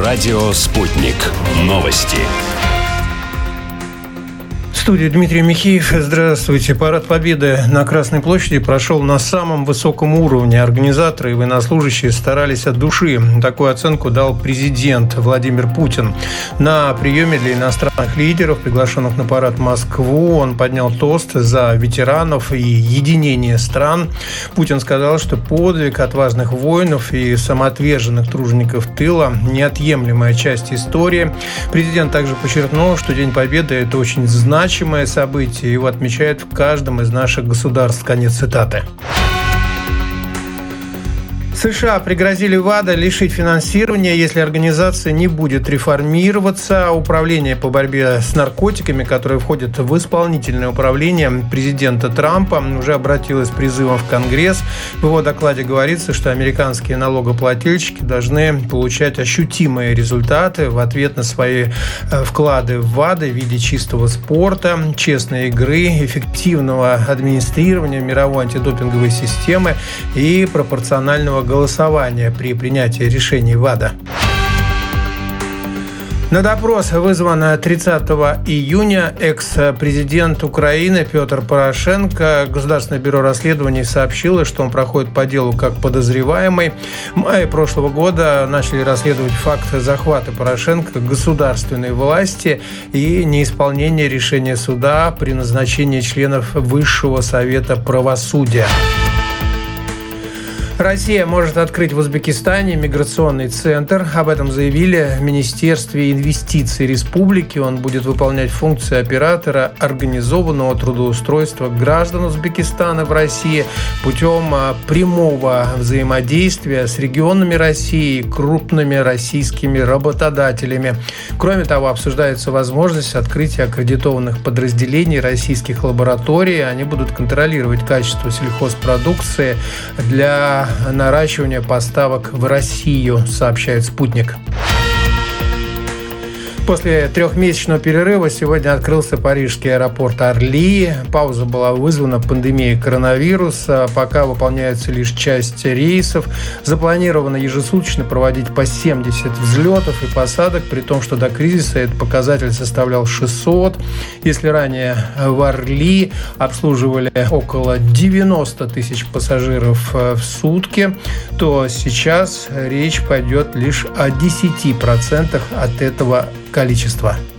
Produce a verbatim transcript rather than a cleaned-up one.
Радио «Спутник». Новости. В студии Дмитрий Михеев. Здравствуйте. Парад Победы на Красной площади прошел на самом высоком уровне. Организаторы и военнослужащие старались от души. Такую оценку дал президент Владимир Путин. На приеме для иностранных лидеров, приглашенных на парад в Москву, он поднял тост за ветеранов и единение стран. Путин сказал, что подвиг отважных воинов и самоотверженных тружеников тыла – неотъемлемая часть истории. Президент также подчеркнул, что День Победы – это очень значимое событие, его отмечают в каждом из наших государств. Конец цитаты. США пригрозили ВАДА лишить финансирования, если организация не будет реформироваться. Управление по борьбе с наркотиками, которое входит в исполнительное управление президента Трампа, уже обратилось с призывом в Конгресс. В его докладе говорится, что американские налогоплательщики должны получать ощутимые результаты в ответ на свои вклады в ВАДА в виде чистого спорта, честной игры, эффективного администрирования мировой антидопинговой системы и пропорционального голосования при принятии решений ВАДА. На допрос вызван тридцатого июня экс-президент Украины Петр Порошенко. Государственное бюро расследований сообщило, что он проходит по делу как подозреваемый. В мае прошлого года начали расследовать факт захвата Порошенко государственной власти и неисполнения решения суда при назначении членов Высшего совета правосудия. Россия может открыть в Узбекистане миграционный центр. Об этом заявили в Министерстве инвестиций республики. Он будет выполнять функции оператора организованного трудоустройства граждан Узбекистана в России путем прямого взаимодействия с регионами России и крупными российскими работодателями. Кроме того, обсуждается возможность открытия аккредитованных подразделений российских лабораторий. Они будут контролировать качество сельхозпродукции для наращивания поставок в Россию, сообщает «Спутник». После трехмесячного перерыва сегодня открылся парижский аэропорт Орли. Пауза была вызвана пандемией коронавируса. Пока выполняется лишь часть рейсов. Запланировано ежесуточно проводить по семьдесят взлетов и посадок, при том, что до кризиса этот показатель составлял шестьсот. Если ранее в Орли обслуживали около девяносто тысяч пассажиров в сутки, то сейчас речь пойдет лишь о десяти процентах от этого количества.